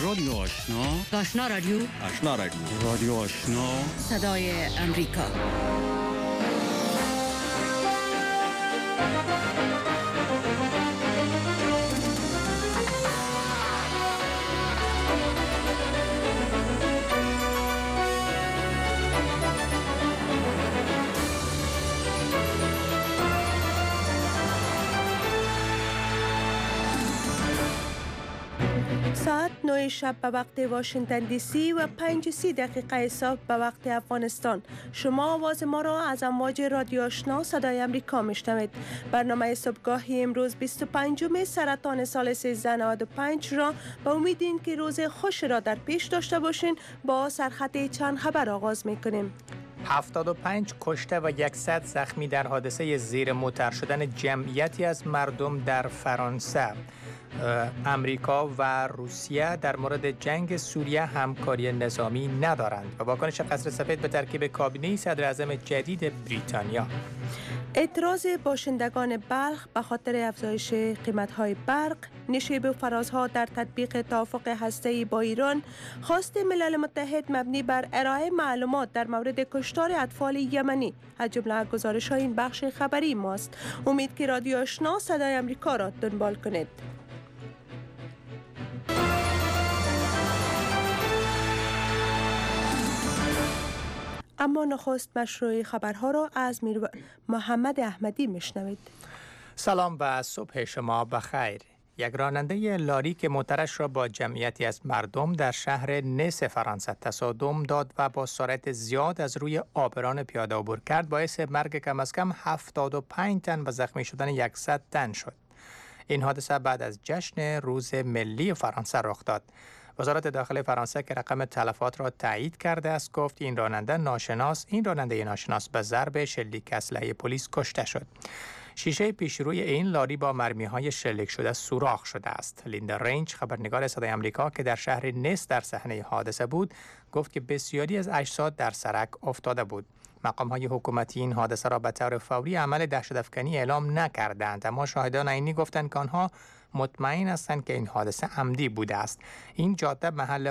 رادیو آشنا، آشنا رادیو، آشنا رادیو، رادیو آشنا، صدای امریکا. ساعت 9 شب به وقت واشنگتن دی سی و 5:30 صبح به وقت افغانستان. شما آواز ما را از امواج رادیو آشنا صدای امریکا میشنوید. برنامه صبحگاهی امروز 25 سرطان سال 1395 را به امید این که روز خوش را در پیش داشته باشین با سرخط چند خبر آغاز میکنیم. 75 کشته و 100 زخمی در حادثه زیر موتر شدن جمعیتی از مردم در فرانسه. امریکا و روسیه در مورد جنگ سوریه همکاری نظامی ندارند و واکنش قصر سفید به ترکیب کابینه صدر اعظم جدید بریتانیا. اعتراض باشندگان بلخ به خاطر افزایش قیمت‌های برق، نشیب و فرازها در تطبیق توافق هسته‌ای با ایران، خواست ملل متحد مبنی بر ارائه معلومات در مورد کشتار اطفال یمنی از جمله گزارش‌های این بخش خبری ماست. امید که رادیو آشنا صدای امریکا را دنبال کنید. اما نخست مشروع خبرها را از محمد احمدی میشنوید. سلام و صبح شما بخیر. یک راننده لاری که موترش را با جمعیتی از مردم در شهر نس فرانسه تصادم داد و با سرعت زیاد از روی عابران پیاده عبور کرد باعث مرگ کم از کم 75 تن و زخمی شدن 100 تن شد. این حادثه بعد از جشن روز ملی فرانسه رخ داد. وزارت داخلی فرانسه که رقم تلفات را تایید کرده است گفت این راننده ناشناس به ضرب شلیک اسلحه پلیس کشته شد. شیشه پیشروی این لاری با مرمی‌های شلیک شده سوراخ شده است. لیندا رنج خبرنگار صدای آمریکا که در شهر نس در صحنه حادثه بود گفت که بسیاری از اجساد در سرک افتاده بود. مقام‌های حکومتی این حادثه را به طور فوری عمل دهشت‌افکنی اعلام نکردند، اما شاهدان عینی گفتند که آنها مطمئن هستند که این حادثه عمدی بوده است. این جاده محل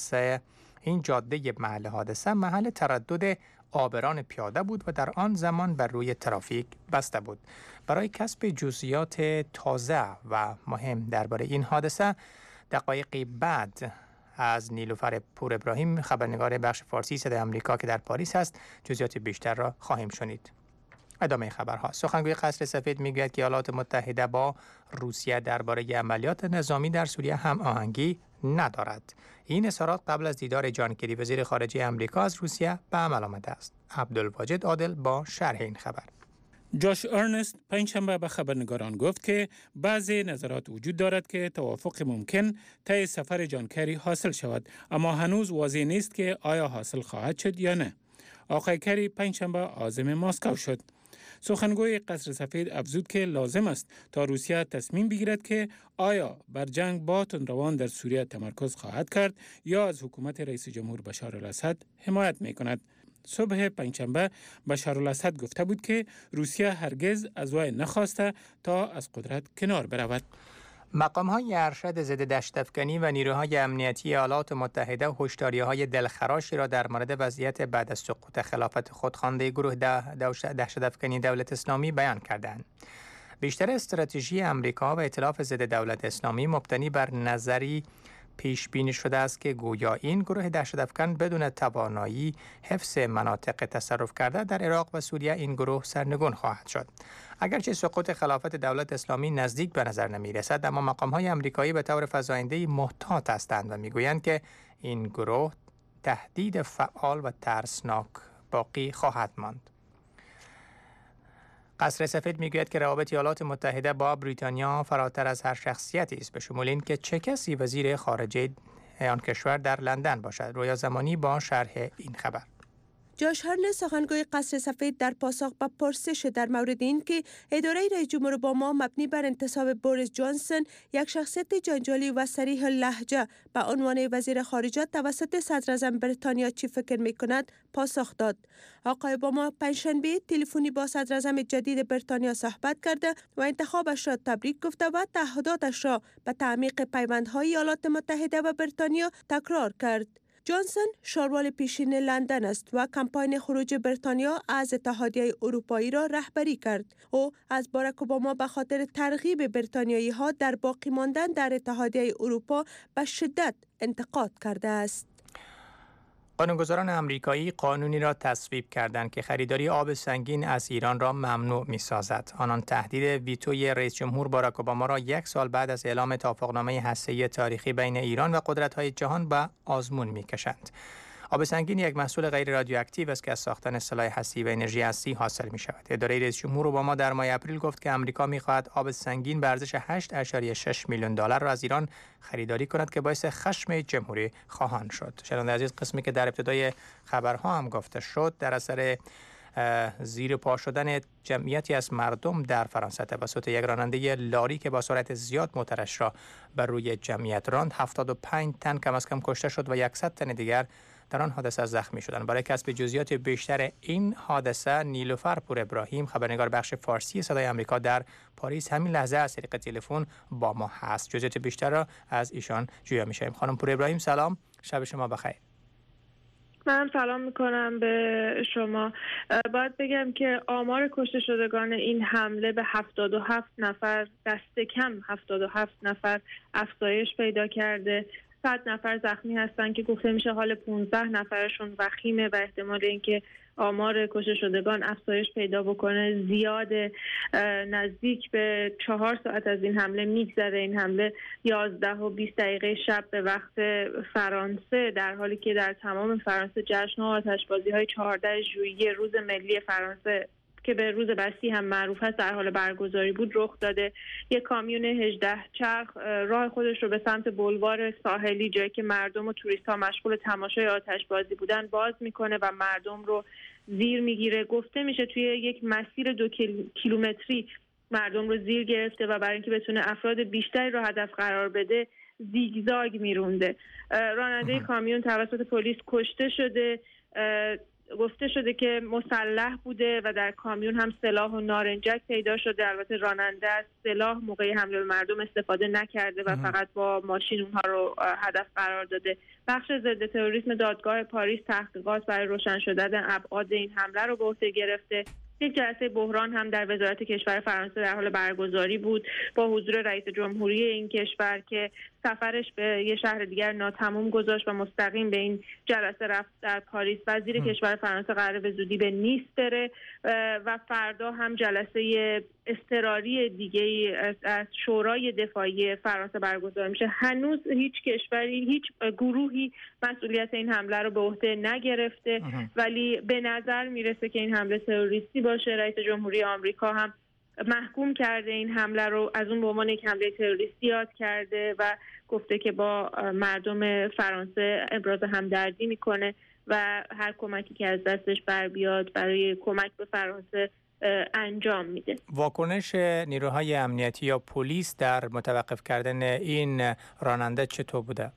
حادثه محل تردد عابران پیاده بود و در آن زمان بر روی ترافیک بسته بود. برای کسب جزئیات تازه و مهم درباره این حادثه دقایقی بعد از نیلوفر پور ابراهیم خبرنگار بخش فارسی صدای آمریکا که در پاریس است جزئیات بیشتر را خواهیم شنید. ادامه خبرها. سخنگوی قصر سفید میگوید که ایالات متحده با روسیه درباره عملیات نظامی در سوریه هماهنگی ندارد. این اظهارات قبل از دیدار جان کری وزیر خارجه آمریکا از روسیه به عمل آمده است. عبدالواجد عادل با شرح این خبر. جاش ارنست پنجشنبه به خبرنگاران گفت که بعضی نظرات وجود دارد که توافق ممکن طی سفر جان کری حاصل شود، اما هنوز واضح نیست که آیا حاصل خواهد شد یا نه. آقای کری پنجشنبه عازم مسکو شد. سخنگوی قصر سفید افزود که لازم است تا روسیه تصمیم بگیرد که آیا بر جنگ با تندروان در سوریه تمرکز خواهد کرد یا از حکومت رئیس جمهور بشار الاسد حمایت می کند. صبح پنجشنبه بشار الاسد گفته بود که روسیه هرگز از وی نخواسته تا از قدرت کنار برود. مقام‌های ارشد ضد دهشت‌افکنی و نیروهای امنیتی ایالات متحده هشداری‌های دلخراشی را در مورد وضعیت بعد از سقوط خلافت خودخوانده گروه دهشت‌افکنی دولت اسلامی بیان کردند. بیشتر استراتژی آمریکا و ائتلاف ضد دولت اسلامی مبتنی بر نظری پیش بینی شده است که گویا این گروه دهشت‌افکن بدون توانایی حفظ مناطق تصرف کرده در عراق و سوریه این گروه سرنگون خواهد شد. اگرچه سقوط خلافت دولت اسلامی نزدیک به نظر نمی رسد، اما مقام‌های آمریکایی به طور فزاینده‌ای محتاط هستند و میگویند که این گروه تهدید فعال و ترسناک باقی خواهد ماند. قصر سفید میگوید که روابط ایالات متحده با بریتانیا فراتر از هر شخصیتی است، به شمول این که چه کسی وزیر خارجه آن کشور در لندن باشد. رویا زمانی با شرح این خبر. جاش هرن سخنگوی قصر سفید در پاسخ به پرسش در مورد این که اداره رئیس جمهور اوباما مبنی بر انتصاب بوریس جانسون یک شخصیت جنجالی و صریح لهجه به عنوان وزیر خارجه توسط صدر اعظم بریتانیا چی فکر می‌کند پاسخ داد. آقای اوباما پنجشنبه تلفنی با صدر اعظم جدید بریتانیا صحبت کرده و انتخابش را تبریک گفته و تعهداتش را به تعمیق پیوندهای ایالات متحده و بریتانیا تکرار کرد. جانسون شاروال پیشین لندن است و کمپاین خروج بریتانیا از اتحادیه اروپایی را رهبری کرد. او از باراک اوباما به خاطر ترغیب بریتانیایی ها در باقی ماندن در اتحادیه اروپا به شدت انتقاد کرده است. قانونگذاران آمریکایی قانونی را تصویب کردند که خریداری آب سنگین از ایران را ممنوع می‌سازد. آنان تهدید ویتوی رئیس جمهور باراک اوباما را 1 سال بعد از اعلام توافقنامه هسته‌ای تاریخی بین ایران و قدرت‌های جهان به آزمون می‌کشند. آب سنگین یک محصول غیر رادیواکتیو است که از ساختن سلاح هستی و انرژی هستی حاصل می شود. اداره رئیس جمهور اوباما در ماه اپریل گفت که آمریکا می خواهد آب سنگین به ارزش 8.6 میلیون دلار را از ایران خریداری کند که باعث خشم جمهوری خواهان شد. شنونده عزیز، قسمی که در ابتدای خبرها هم گفته شد در اثر زیر پا شدن جمعیتی از مردم در فرانسه توسط یک راننده لاری که با سرعت زیاد موترش را بر روی جمعیت راند، 75 تن کم از کم کشته شد و 100 تن دیگر در آن حادثه زخمی شدند. برای کسب جزئیات بیشتر این حادثه، نیلوفر پور ابراهیم، خبرنگار بخش فارسی صدای آمریکا در پاریس، همین لحظه از طریق تلفن با ما هست. جزئیات بیشتر را از ایشان جویا می‌شویم. خانم پور ابراهیم سلام، شب شما بخیر. من سلام میکنم به شما. باید بگم که آمار کشته شدگان این حمله به 77 نفر، دست کم 77 نفر افزایش پیدا کرده. 100 نفر زخمی هستن که گفته میشه حال 15 نفرشون وخیمه و احتمال اینکه آمار کشته شدگان افزایش پیدا بکنه زیاده. نزدیک به 4 ساعت از این حمله میگذره. این حمله 11 و 20 دقیقه شب به وقت فرانسه، در حالی که در تمام فرانسه جشن ها آتشبازی های 14 ژوئیه، روز ملی فرانسه که به روز بستی هم معروف است، در حال برگزاری بود، رخ داده. یک کامیون 18 چرخ راه خودش رو به سمت بولوار ساحلی، جایی که مردم و توریست ها مشغول تماشای آتشبازی بودن، باز میکنه و مردم رو زیر میگیره. گفته میشه توی یک مسیر 2 کیلومتری مردم رو زیر گرفته و برای اینکه بتونه افراد بیشتری رو هدف قرار بده زیگزاگ میرونده. راننده کامیون توسط پلیس کشته شده. گفته شده که مسلح بوده و در کامیون هم سلاح و نارنجک پیدا شده. البته راننده از سلاح موقع حمله به مردم استفاده نکرده و فقط با ماشین اونها رو هدف قرار داده. بخش ضد تروریسم دادگاه پاریس تحقیقات برای روشن شدن ابعاد این حمله رو به عهده گرفته. یک جلسه بحران هم در وزارت کشور فرانسه در حال برگزاری بود با حضور رئیس جمهوری این کشور که سفرش به یه شهر دیگر ناتمام گذاشت و مستقیم به این جلسه رفت در پاریس. وزیر کشور فرانسه قراره به زودی به نیس بره و فردا هم جلسه اضطراری دیگه از شورای دفاعی فرانسه برگزار میشه. هنوز هیچ کشوری، هیچ گروهی مسئولیت این حمله رو به عهده نگرفته، ولی به نظر میرسه که این حمله تروریستی باشه. رئیس جمهوری آمریکا هم محکوم کرده این حمله رو، از اون به عنوان یک حمله تروریستی یاد کرده و گفته که با مردم فرانسه ابراز همدردی میکنه و هر کمکی که از دستش بر بیاد برای کمک به فرانسه انجام میده. واکنش نیروهای امنیتی یا پلیس در متوقف کردن این راننده چطور بوده؟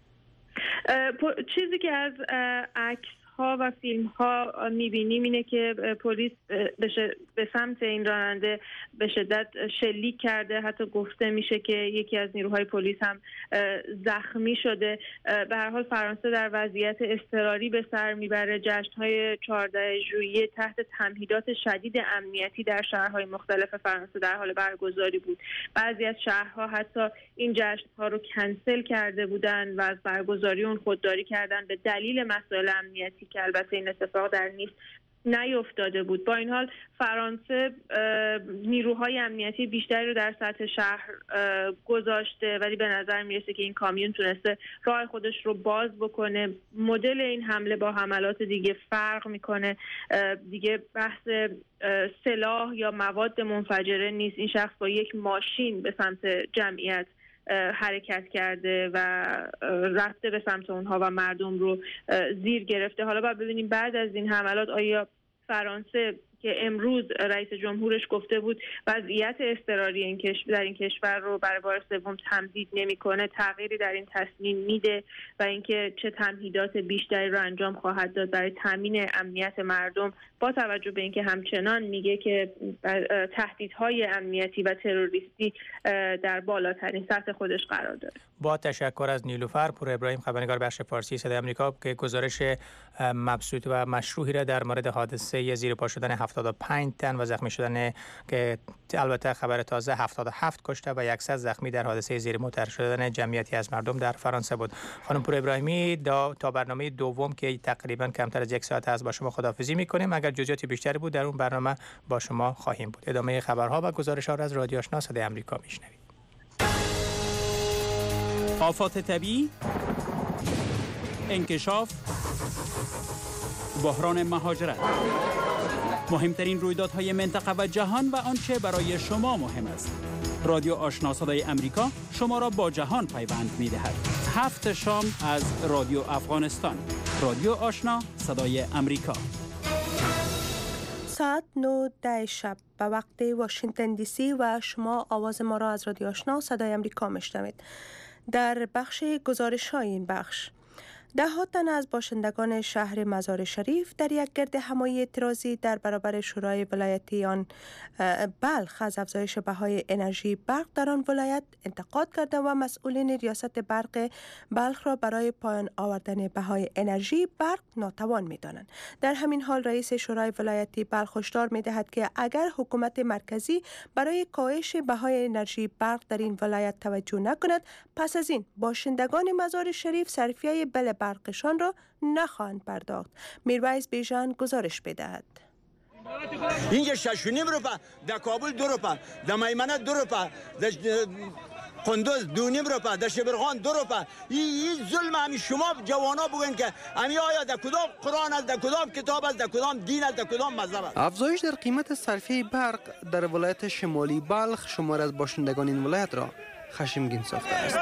چیزی که از عکس ها و فیلم ها میبینیم اینه که پلیس به سمت این راننده به شدت شلیک کرده. حتی گفته میشه که یکی از نیروهای پلیس هم زخمی شده. به هر حال فرانسه در وضعیت اضطراری به سر میبره. جشن‌های 14 ژوئیه تحت تمهیدات شدید امنیتی در شهرهای مختلف فرانسه در حال برگزاری بود. بعضی از شهرها حتی این جشن‌ها رو کنسل کرده بودن و از برگزاری اون خودداری کردن به دلیل مسائل امنیتی که البته این اتفاق در نیس نیفتاده بود. با این حال فرانسه نیروهای امنیتی بیشتری رو در سطح شهر گذاشته، ولی به نظر میرسه که این کامیون تونسته راه خودش رو باز بکنه. مدل این حمله با حملات دیگه فرق میکنه. دیگه بحث سلاح یا مواد منفجره نیست. این شخص با یک ماشین به سمت جمعیت حرکت کرده و رفته به سمت اونها و مردم رو زیر گرفته. حالا باید ببینیم بعد از این حملات آیا فرانسه که امروز رئیس جمهورش گفته بود وضعیت اضطراری در این کشور رو برای بار سوم تمدید نمی‌کنه، تغییری در این تصمیم میده و اینکه چه تمهیدات بیشتری رو انجام خواهد داد برای تامین امنیت مردم، با توجه به اینکه همچنان میگه که تهدیدهای امنیتی و تروریستی در بالاترین سطح خودش قرار داره. با تشکر از نیلوفر پور ابراهیم، خبرنگار بخش فارسی صدای آمریکا، که گزارش مبسوط و مشروحی را در مورد حادثه زیر پا شدن 75 تن و زخمی شدن، که البته خبر تازه 77 کشته و 100 زخمی در حادثه زیر موتور شدن جمعیتی از مردم در فرانسه بود. خانم پور ابراهیمی، تا برنامه دوم که تقریبا کمتر از یک ساعت است با شما خداحافظی می‌کنیم. اگر جزئیات بیشتری بود در اون برنامه با شما خواهیم بود. ادامه خبرها و گزارش‌ها را از رادیو آشنا صدای آمریکا میشنوید. آفات طبیعی، انکشاف، بحران مهاجرت، مهمترین رویدادهای منطقه و جهان و آنچه برای شما مهم است. رادیو آشنا صدای آمریکا شما را با جهان پیوند می‌دهد. 7 شام از رادیو افغانستان. رادیو آشنا صدای آمریکا. ساعت 9 شب به وقت واشنگتن دی سی و شما آواز ما را از رادیو آشنا صدای آمریکا میشنوید. در بخش گزارش های این بخش، ده‌ها تن از باشندگان شهر مزار شریف در یک گرد همایی اعتراضی در برابر شورای ولایتی آن بلخ از افزایش بهای انرژی برق در آن ولایت انتقاد کرده و مسئولین ریاست برق بلخ را برای پایان آوردن بهای انرژی برق ناتوان می‌دانند. در همین حال رئیس شورای ولایتی بلخ هشدار می‌دهد که اگر حکومت مرکزی برای کاهش بهای انرژی برق در این ولایت توجه نکند، پس از این باشندگان مزار شریف صرفیه بل برقشان را نخواهند پرداخت. میرویس بیژن گزارش بدهد. اینجا 6.5 روپا، در کابل 2 روپا، در میمنه 2 روپا، در قندوز 2.5 روپا، در شبرغان 2 روپا. این ظلم همی شما جوانا بگن که همی آیا در کدام قرآن است، در کدام کتاب است، در کدام دین است، در کدام مذهب است. افزایش در قیمت صرفه برق در ولایت شمالی بلخ شمار از باشندگان این ولایت را خشمگین ساخته است.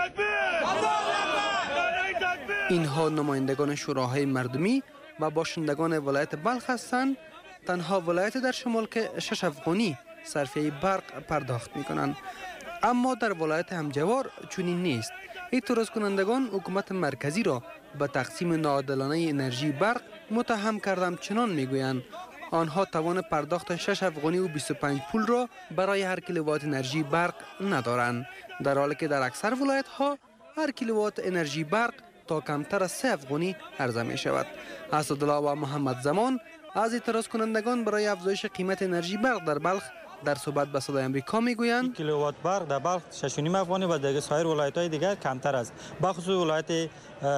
اینها نمایندگان شوراهای مردمی و باشندگان ولایت بلخ هستند، تنها ولایت در شمال که 6 افغانی صرفه برق پرداخت می کنند. اما در ولایت همجوار چنین نیست. اعتراض کنندگان حکومت مرکزی را به تقسیم ناعادلانه انرژی برق متهم کردند. چنان می گویند آنها توان پرداخت 6 افغانی و 25 پول را برای هر کیلووات انرژی برق ندارند، در حالی که در اکثر ولایت ها هر کیلووات انرژی برق تا کمتر از 3 افغانی عرضه می شود. اسدالله و محمد زمان از اعتراض کنندگان برای افزایش قیمت انرژی برق در بلخ در صحبت با صدای آمریکا میگویند کیلووات برق در بلخ 6.5 افغانی و در سایر ولایت‌های دیگر کمتر است. بخصوص ولایت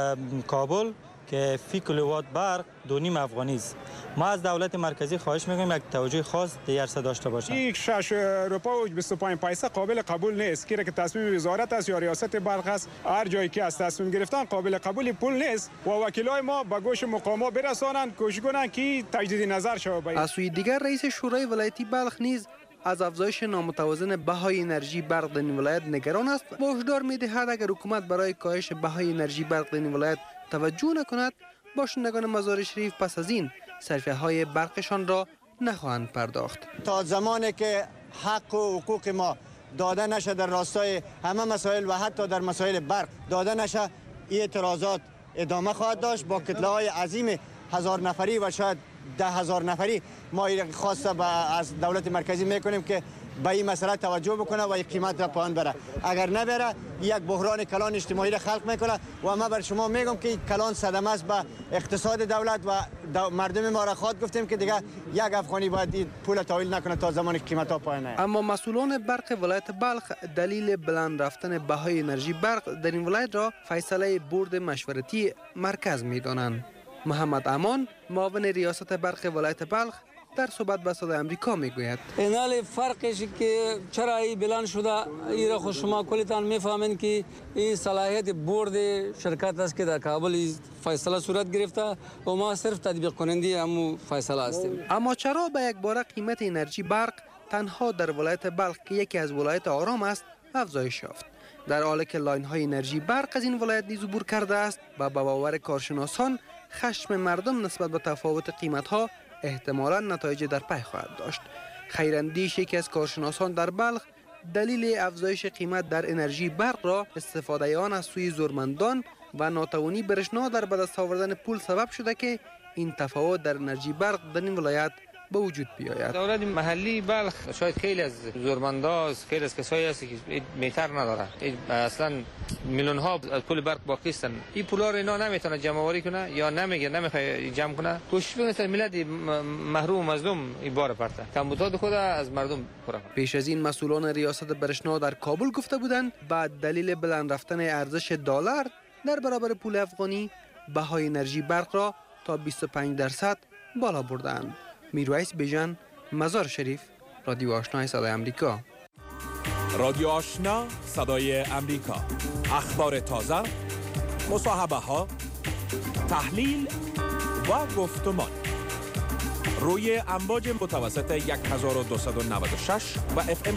کابل که فی کیلووات برق 2.5 افغانی است. ما از دولت مرکزی خواهش می‌کنیم یک توجه خاص دیگر داشته باشند. این 6 روپا و 25 پیسه قابل قبول نیست. که تصمیم وزارت است یا ریاست بلخ است، هر جایی که از تصمیم گرفتن قابل قبول پول نیست و وکیلای ما به گوش مقاما برسانند، کوشش کنند که تجدید نظر شود. از سوی دیگر رئیس شورای ولایتی بلخ نیز از افزایش نامتوازن بهای انرژی برق در این ولایت نگران است و هشدار می‌دهد اگر حکومت برای کاهش بهای انرژی برق در این ولایت توجه نکند، باشندگان مزار شریف پس از این صرفیه‌های برقشان را نخواهند پرداخت. تا زمانی که حق و حقوق ما داده نشه در راستای همه مسائل و حتی در مسائل برق داده نشه، این اعتراضات ادامه خواهد داشت با کتله‌های عظیم 1000 نفری و شاید 10,000 نفری. ما خواست از دولت مرکزی میکنیم که به این مسئله توجه بکنه و قیمت را پایین بره. اگر نبره یک بحران کلان اجتماعی را خلق میکنه و ما بر شما میگم که کلان صدمه است به اقتصاد دولت و مردم ما را خواهد گفتیم که دیگه 1 افغانی باید پول تحویل نکنه تا زمانی که قیمت ها پایین نیاد. اما مسئولان برق ولایت بلخ دلیل بلند رفتن بهای انرژی برق در این ولایت را فیصله بورد مشورتی مرکز میدانند. محمد امان معاون ریاست برق ولایت بلخ در صحبت با صدای آمریکا میگوید اینال فرقش که چرا این بلند شده این را خود شما کلیتان میفهمین که این صلاحیت بورد شرکت است که در کابل فیصله صورت گرفته و ما صرف تطبیق کننده همو فیصله هستیم. اما چرا به یک باره قیمت انرژی برق تنها در ولایت بلخ که یکی از ولایت آرام است افزایش یافت؟ در حالی که لاین های انرژی برق از این ولایت نیز عبور کرده است و به باور کارشناسان خشم مردم نسبت به تفاوت قیمت ها احتمالاً نتایج در پی خواهد داشت. خیراندیش یکی از کارشناسان در بلخ دلیل افزایش قیمت در انرژی برق را استفاده آن از سوی زورمندان و ناتوانی برشنا در به دست آوردن پول سبب شده که این تفاوت در انرژی برق در این ولایت به وجود بیاید. دولت محلی بلخ شاید خیلی از زورمندا، خیلی از کسایی هست که میتر نداره، اصلا میلیون ها از پول برق باقی هستن. این پولا رو اینا نمیتونه جمع آوری کنه یا نمیخواد جمع کنه. کوشش میکنه ملت محروم مظلوم این بار پرته. کمبودات خود از مردم پره. پیش از این مسئولان ریاست برشنا در کابل گفته بودند بعد دلیل بلند رفتن ارزش دلار در برابر پول افغانی بهای انرژی برق را تا 25% بالا بردند. میرویس بیژن، مزار شریف، رادیو آشنا صدای امریکا. رادیو آشنا صدای امریکا، اخبار تازه، مصاحبه ها، تحلیل و گفتمان روی امواج متوسط 1296 و FM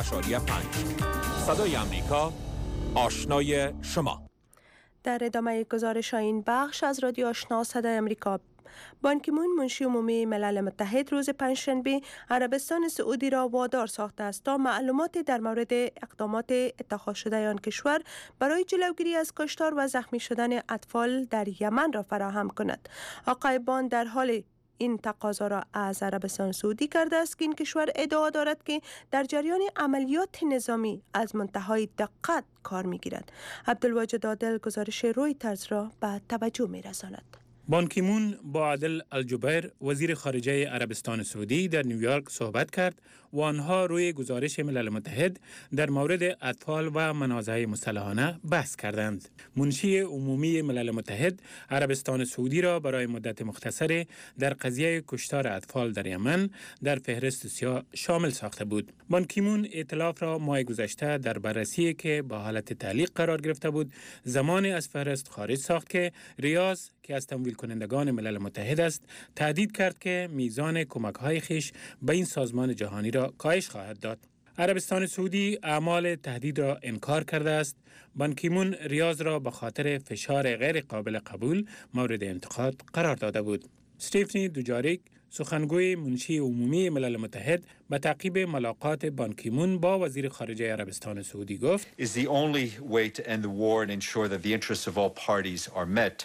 100.5. صدای امریکا، آشنای شما. در ادامه گزارش این بخش از رادیو آشنا صدای امریکا، بان کی مون منشی عمومی ملل متحد روز پنجشنبه عربستان سعودی را وادار ساخته است تا معلومات در مورد اقدامات اتخاذ شده آن کشور برای جلوگیری از کشتار و زخمی شدن اطفال در یمن را فراهم کند. آقای بان در حال این تقاضا را از عربستان سعودی کرده است که این کشور ادعا دارد که در جریان عملیات نظامی از منتهای دقت کار می‌گیرد. عبدالواجد عادل گزارش رویترز را به توجه می‌رساند. بان کی مون با عادل الجبیر وزیر خارجه عربستان سعودی در نیویورک صحبت کرد و آنها روی گزارش ملل متحد در مورد اطفال و منازعه مسلحانه بحث کردند. منشی عمومی ملل متحد عربستان سعودی را برای مدت مختصری در قضیه کشتار اطفال در یمن در فهرست سیاه شامل ساخته بود. بان کی مون ائتلاف را ماه گذشته در بررسی که با حالت تعلیق قرار گرفته بود زمانی از فهرست خارج ساخت که ریاض که از تمویل کنندگان ملل متحد است تهدید کرد که میزان کمک‌های خیش به این سازمان جهانی را کاهش خواهد داد. عربستان سعودی اعمال تهدید را انکار کرده است. بان کی مون ریاض را به خاطر فشار غیر قابل قبول مورد انتقاد قرار داده بود. استیفنی دوجاریک سخنگوی منشی عمومی ملل متحد به تعقیب ملاقات بان کی مون با وزیر خارجه عربستان سعودی گفت is the only way to end the war and ensure that the interests of all parties are met.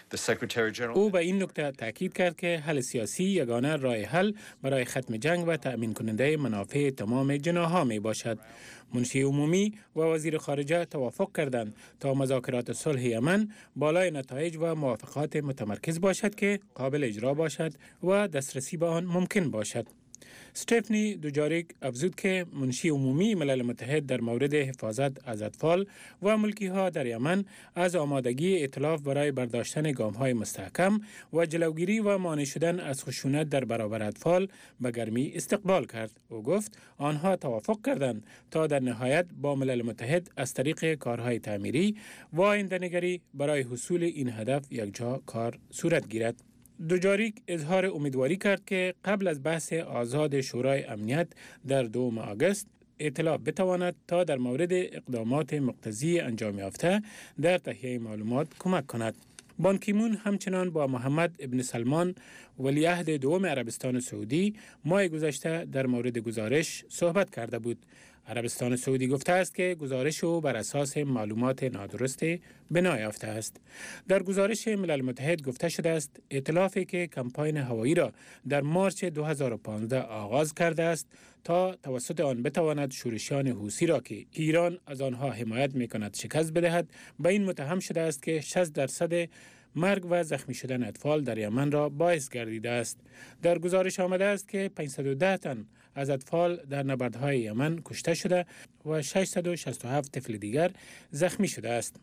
او به این نکته تاکید کرد که حل سیاسی یگانه راه حل برای ختم جنگ و تأمین کننده منافع تمام جناح‌ها می باشد. منشی عمومی و وزیر خارجه توافق کردند تا مذاکرات صلح یمن بالای نتایج و موافقات متمرکز باشد که قابل اجرا باشد و دسترسی به آن ممکن باشد. استیفنی دوجاریک افزود که منشی عمومی ملل متحد در مورد حفاظت از اطفال و ملکی‌ها در یمن از آمادگی ائتلاف برای برداشتن گام‌های مستحکم و جلوگیری و مانع شدن از خشونت در برابر اطفال به گرمی استقبال کرد. او گفت آنها توافق کردند تا در نهایت با ملل متحد از طریق کارهای تعمیری و آینده‌نگری برای حصول این هدف یکجا کار صورت گیرد. دوجاریک اظهار امیدواری کرد که قبل از بحث آزاد شورای امنیت در 2 آگوست ائتلاف بتواند تا در مورد اقدامات مقتضی انجام یافته در تهیه معلومات کمک کند. بان کی مون همچنان با محمد ابن سلمان ولیعهد دوم عربستان سعودی ماه گذشته در مورد گزارش صحبت کرده بود. عربستان سعودی گفته است که گزارش او بر اساس معلومات نادرست بنا یافته است. در گزارش ملل متحد گفته شده است ائتلافی که کمپاین هوایی را در مارچ 2015 آغاز کرده است تا توسط آن بتواند شورشیان حوثی را که ایران از آنها حمایت می‌کند شکست بدهد، به این متهم شده است که 60% مرگ و زخمی شدن اطفال در یمن را باعث گردیده است. در گزارش آمده است که 510 تن از اطفال در نبردهای یمن کشته شده و 667 طفل دیگر زخمی شده است.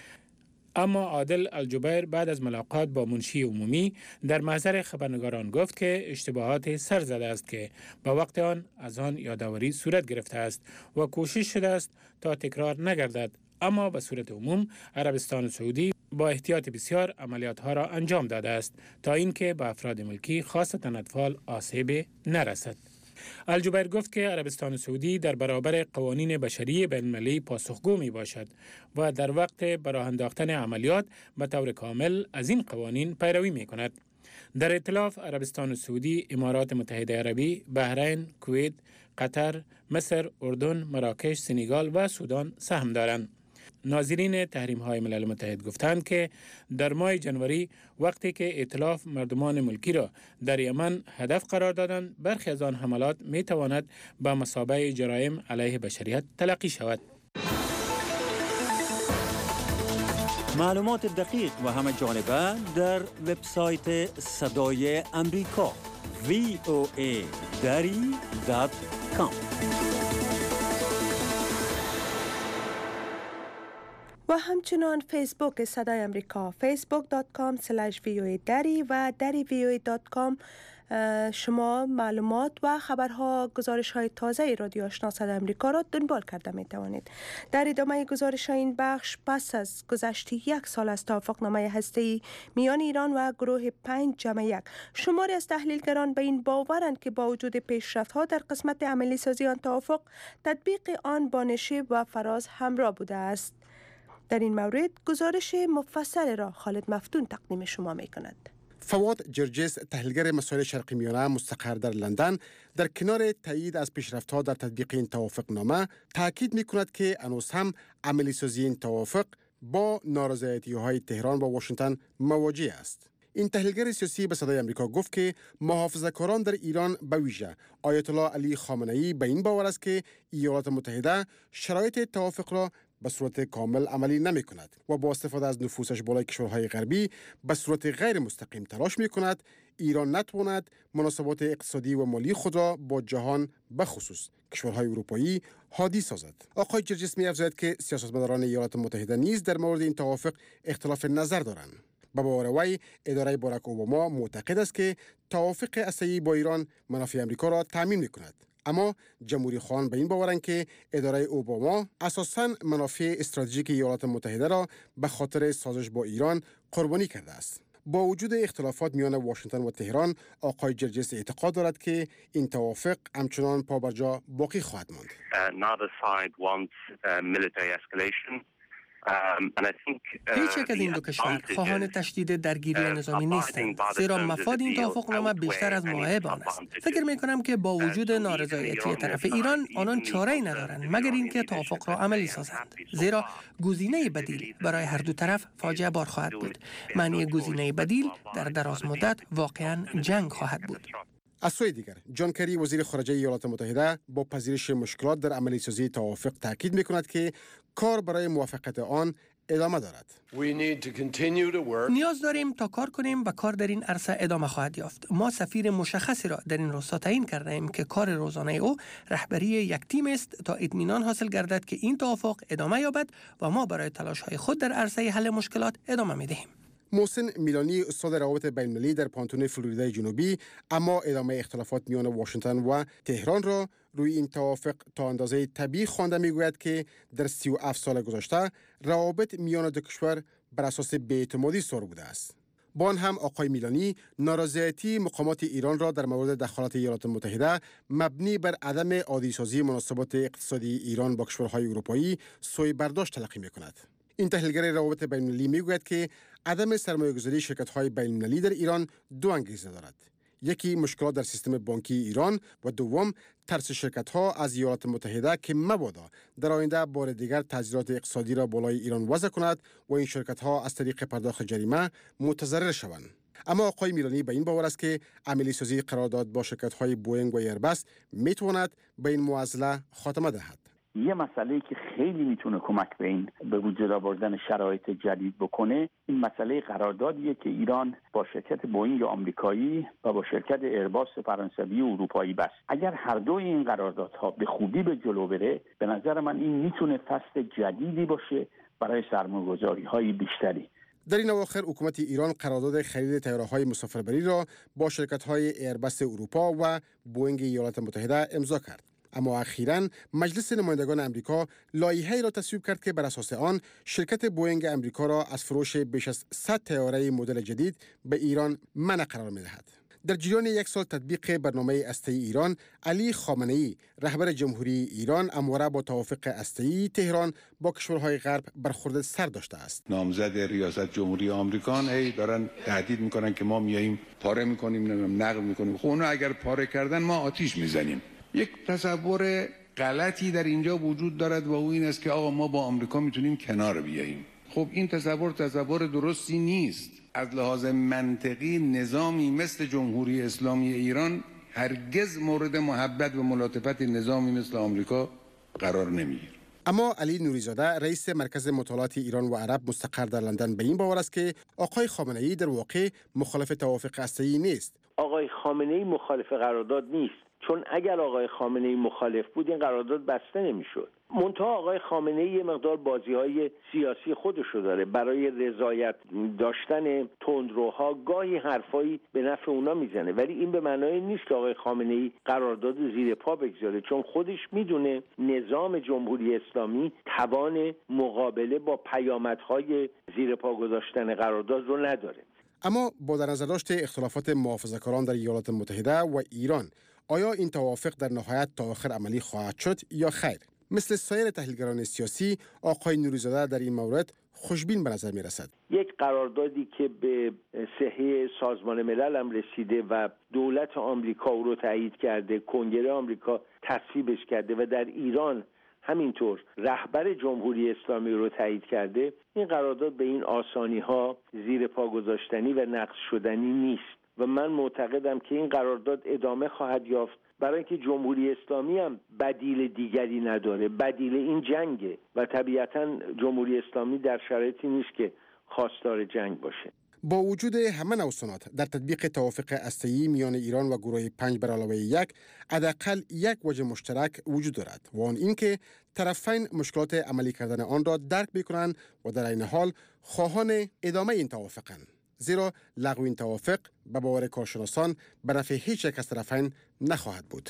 اما عادل الجبیر بعد از ملاقات با منشی عمومی در محضر خبرنگاران گفت که اشتباهات سر زده است که با وقت آن از آن یادآوری صورت گرفته است و کوشش شده است تا تکرار نگردد. اما به صورت عموم عربستان سعودی با احتیاط بسیار عملیات‌ها را انجام داده است تا اینکه به افراد ملکی خاصتا اطفال آسیب نرسد. الجبیر گفت که عربستان سعودی در برابر قوانین بشری بین‌المللی پاسخگو می باشد و در وقت براه انداختن عملیات به طور کامل از این قوانین پیروی می کند. در ائتلاف عربستان سعودی، امارات متحده عربی، بحرین، کویت، قطر، مصر، اردن، مراکش، سنگال و سودان سهم دارند. ناظرین تحریم‌های ملل متحد گفتند که در ماه جنوری وقتی که ائتلاف مردمان ملکی را در یمن هدف قرار دادند، برخی از آن حملات می‌تواند به مثابه جرایم علیه بشریت تلقی شود. معلومات دقیق و همه جانبه در وبسایت صدای امریکا voa.com. و همچنان فیسبوک صدای امریکا facebook.com/voa دری و دری voa.com شما معلومات و خبرها، گزارش های تازه رادیو آشنا صدای امریکا را دنبال کرده می توانید. در ادامه گزارش این بخش، پس از گذشت 1 سال از توافقنامه هسته‌ای میان ایران و گروه 5+1، شماری از تحلیلگران به این باورند که با وجود پیشرفت‌ها در قسمت عملی سازی آن توافق، تطبیق آن با نشیب و فراز همراه بوده است. در این مورد گزارش مفصل را خالد مفتون تقدیم شما می کند. فواد جرجس، تحلیلگر مسائل شرق میانه مستقر در لندن، در کنار تایید از پیشرفت‌ها در تطبیق این توافقنامه تاکید می‌کند که هنوز هم عملی سازی این توافق با نارضایتی‌های تهران و واشنگتن مواجه است. این تحلیلگر سیاسی به صدای امریکا گفت که محافظه‌کاران در ایران به ویژه آیت الله علی خامنه‌ای به این باور است که ایالات متحده شرایط توافق را به صورت کامل عملی نمی کند و با استفاده از نفوذش بالای کشورهای غربی به صورت غیر مستقیم تلاش می کند ایران نتواند مناسبات اقتصادی و مالی خود را با جهان به خصوص کشورهای اروپایی هادی سازد. آقای جرجس می افزاید که سیاستمداران ایالات متحده نیز در مورد این توافق اختلاف نظر دارند. به باور وی، اداره باراک اوباما معتقد است که توافق هسته‌ای با ایران منافع امریکا را تضمین می کند. اما جمهوری خواهان به این باورند که اداره اوباما اساساً منافع استراتژیک ایالات متحده را به خاطر سازش با ایران قربانی کرده است. با وجود اختلافات میان واشنگتن و تهران، آقای جرجس اعتقاد دارد که این توافق همچنان پابرجا باقی خواهد ماند. هیچ یک از این دو کشور خواهان تشدید درگیری نظامی نیستند، زیرا مفاد این توافقنامه بیشتر از معایب آن است. فکر می کنم که با وجود نارضایتی طرف ایران، آنان چاره‌ای ندارند مگر اینکه توافق را عملی سازند، زیرا گزینه بدیل برای هر دو طرف فاجعه بار خواهد بود. معنی گزینه بدیل در دراز مدت واقعاً جنگ خواهد بود. از سوی دیگر، جان کری وزیر خارجه ایالات متحده با پذیرش مشکلات در عملی سازی توافق تاکید می‌کند که کار برای موافقت آن ادامه دارد. نیاز داریم تا کار کنیم و کار در این عرصه ادامه خواهد یافت. ما سفیر مشخصی را در این راستا تعیین کرده ایم که کار روزانه او رهبری یک تیم است تا اطمینان حاصل گردد که این توافق ادامه یابد و ما برای تلاش‌های خود در عرصه حل مشکلات ادامه می‌دهیم. محسن میلانی، استاد روابط بین‌المللی در پانتون فلوریدای جنوبی، اما ادامه اختلافات میان واشنگتن و تهران را روی این توافق تا اندازه طبیعی خوانده میگوید که در 37 سال گذشته روابط میان دو کشور بر اساس بی‌اعتمادی سر بوده است. با آن هم آقای میلانی نارضایتی مقامات ایران را در مورد دخالت ایالات متحده مبنی بر عدم عادی‌سازی مناسبات اقتصادی ایران با کشورهای اروپایی سوء برداشت تلقی می‌کند. این تحلیلگر روابط بین‌المللی میگوید که عدم سرمایه‌گذاری شرکت‌های بین‌المللی در ایران دو انگیزه دارد. یکی مشکلات در سیستم بانکی ایران و دوم ترس شرکت‌ها از ایالات متحده که مبادا در آینده بار دیگر تعزیرات اقتصادی را بالای ایران وضع کند و این شرکت‌ها از طریق پرداخت جریمه متضرر شوند. اما آقای میلانی به این باور است که عملی سازی قرارداد با شرکت‌های بوئینگ و ایربس میتواند به این معضله خاتمه دهد. یه مسئله که خیلی میتونه کمک به این به وجود آوردن شرایط جدید بکنه، این مسئله قراردادیه که ایران با شرکت بوئینگ آمریکایی و با شرکت ایرباس فرانسوی و اروپایی بست. اگر هر دوی این قراردادها به خوبی به جلو بره، به نظر من این میتونه فصل جدیدی باشه برای سرمایه‌گذاری‌های بیشتری. در این اواخر حکومت ایران قرارداد خرید طیاره‌های مسافربری را با شرکت‌های ایربس اروپا و بوئینگ ایالات متحده امضا کرد. اما اخیراً مجلس نمایندگان امریکا لایحه‌ای را تصویب کرد که بر اساس آن شرکت بوئینگ امریکا را از فروش بیش از 100 طیاره مدل جدید به ایران منع قرار می‌دهد. در جریان یک سال تطبیق برنامه هسته‌ای ایران، علی خامنه‌ای رهبر جمهوری ایران همواره با توافق هسته‌ای تهران با کشورهای غرب برخورد سر داشته است. نامزد ریاست جمهوری آمریکا دارن تهدید میکنن که ما میاییم پاره میکنیم، نقل میکنیم. خب اونو اگر پاره کردن ما آتیش میزنیم. یک تصور غلطی در اینجا وجود دارد و این است که آقا ما با آمریکا میتونیم کنار بیاییم. خب این تصور درستی نیست. از لحاظ منطقی نظامی مثل جمهوری اسلامی ایران هرگز مورد محبت و ملاطفت نظامی مثل آمریکا قرار نمیگیره. اما علی نوریزاده رئیس مرکز مطالعات ایران و عرب مستقر در لندن به این باور است که آقای خامنه‌ای در واقع مخالف توافق هسته‌ای نیست. آقای خامنه‌ای مخالف قرارداد نیست، چون اگر آقای خامنه‌ای مخالف بود این قرارداد بسته نمیشد. منتها آقای خامنه‌ای یه مقدار بازی‌های سیاسی خودشو داره. برای رضایت داشتن تندروها گاهی حرفایی به نفع اونا میزنه، ولی این به معنای نیست که آقای خامنه‌ای قرارداد زیر پا بگذاره، چون خودش میدونه نظام جمهوری اسلامی توان مقابله با پیامدهای زیر پا گذاشتن قرارداد رو نداره. اما با در نظر داشت اختلافات محافظه‌کاران در ایالات متحده و ایران، آیا این توافق در نهایت تا آخر عملی خواهد شد یا خیر؟ مثل سایر تحلیلگران سیاسی، آقای نوریزاده در این مورد خوشبین به نظر می رسد. یک قراردادی که به صحه سازمان ملل هم رسیده و دولت آمریکا او رو تایید کرده، کنگره آمریکا تصویبش کرده و در ایران همینطور رهبر جمهوری اسلامی رو تایید کرده، این قرارداد به این آسانی ها زیر پا گذاشتنی و نقض شدنی نیست و من معتقدم که این قرارداد ادامه خواهد یافت، برای اینکه جمهوری اسلامی هم بدیل دیگری نداره. بدیل این جنگه و طبیعتاً جمهوری اسلامی در شرایطی نیست که خواستار جنگ باشه. با وجود همه نوسانات در تطبیق توافق هسته‌ای میان ایران و گروه 5 بر علاوه 1، حداقل یک وجه مشترک وجود دارد و آن اینکه طرفین مشکلات عملی کردن آن را درک بکنند و در این حال خواهان ادامه این توافقند. زیرا لغو این توافق به باور کارشناسان به نفع هیچ یک از طرفین نخواهد بود.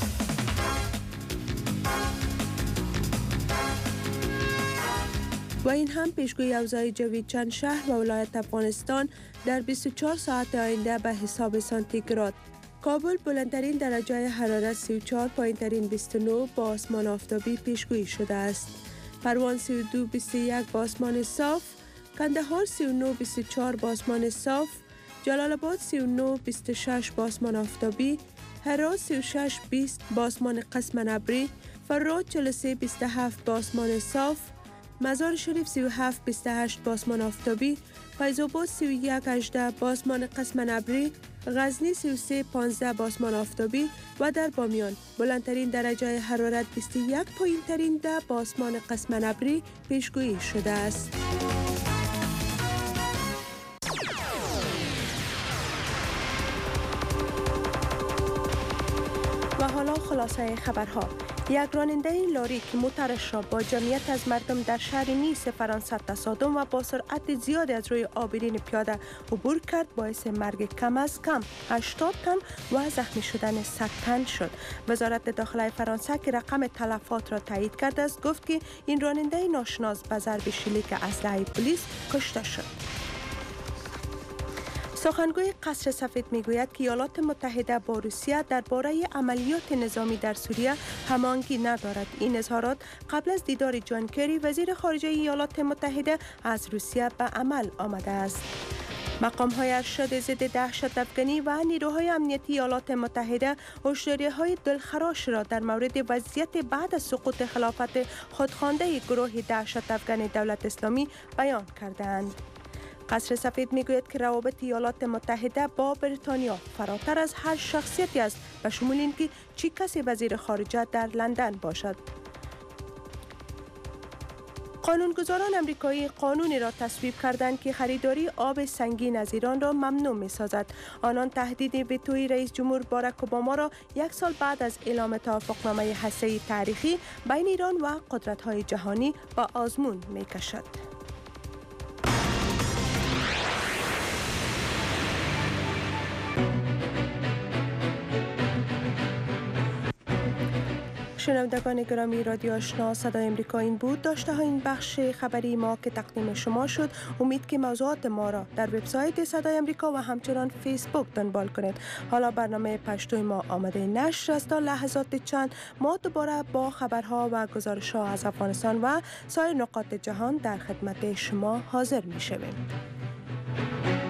و این هم پیشگویی اوضاع جوی چند شهر و ولایت افغانستان در 24 ساعت آینده به حساب سانتیگراد. کابل بلندترین درجه حرارت 34، پایینترین 29 با آسمان آفتابی پیشگویی شده است. پروان 32-21 با آسمان صاف، کندهار 39-24 با آسمان صاف، جلال آباد 39-26 با آسمان آفتابی، هرات 36-20 با آسمان قسماً ابری، فرود 43-27 با آسمان صاف، مزار شریف 37-28 با آسمان آفتابی، فیض آباد 31-18 با آسمان قسماً ابری، غزنی 33-15 با آسمان آفتابی و در بامیان بلندترین درجه حرارت 21، پایینترین 10 با آسمان قسماً ابری پیشگویی شده است. و حالا خلاصه خبرها. یک راننده لاری که موترش را با جمعیت از مردم در شهر نیس فرانسه تصادم و با سرعت زیاد از روی آبرین پیاده عبور کرد، باعث مرگ کم از کم 80 تن و زخمی شدن 100 تن شد. وزارت داخله فرانسه که رقم تلفات را تایید کرده است، گفت که این راننده ناشناس به ضرب شلیک اسلحه پلیس کشته شد. سخنگوی قصر سفید میگوید که ایالات متحده با روسیه درباره عملیات نظامی در سوریه هماهنگی ندارد. این اظهارات قبل از دیدار جان کری وزیر خارجه ایالات متحده از روسیه به عمل آمده است. مقام‌های ارشد ضد دهشت افغانی و نیروهای امنیتی ایالات متحده هشداری‌های دلخراش را در مورد وضعیت بعد از سقوط خلافت خودخوانده گروه دهشت افغان دولت اسلامی بیان کردند. قصر سفید میگوید که روابط ایالات متحده با بریتانیا فراتر از هر شخصیتی است، به شمول اینکه چه کسی وزیر خارجه در لندن باشد. قانونگذاران امریکایی قانونی را تصویب کردند که خریداری آب سنگین از ایران را ممنوع می‌سازد. آنان تهدید وتوی رئیس جمهور باراک اوباما را یک سال بعد از اعلام توافقنامه هسته‌ای تاریخی بین ایران و قدرت‌های جهانی با آزمون می‌کشد. شنوندگان گرامی رادیو آشنا صدای امریکا این بود. داشته ها این بخش خبری ما که تقدیم شما شد. امید که موضوعات ما را در وبسایت صدای امریکا و همچنان فیسبوک دنبال کنید. حالا برنامه پشتوی ما آماده نشر است. تا لحظات چند ما دوباره با خبرها و گزارش‌ها از افغانستان و سایر نقاط جهان در خدمت شما حاضر می شویم.